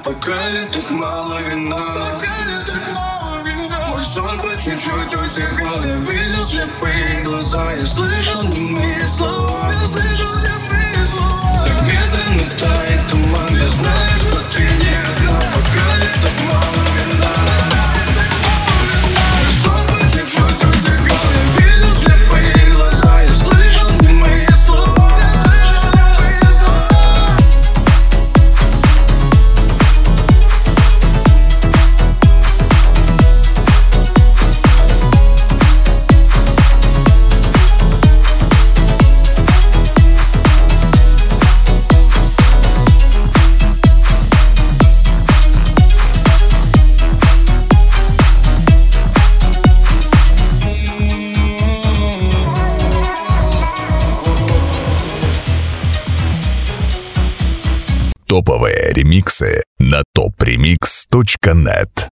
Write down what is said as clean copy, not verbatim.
Пока ли так мало вина? Мой сон по чуть-чуть утихал. Я видел слепые глаза, я слышал немые слова. Так медленно тает туман, я знаю, что ты не одна. Пока ли так мало вина? Мой сон по чуть-чуть утихал. Я видел слепые глаза, я слышал немые слова. Топовые ремиксы на topremix.net.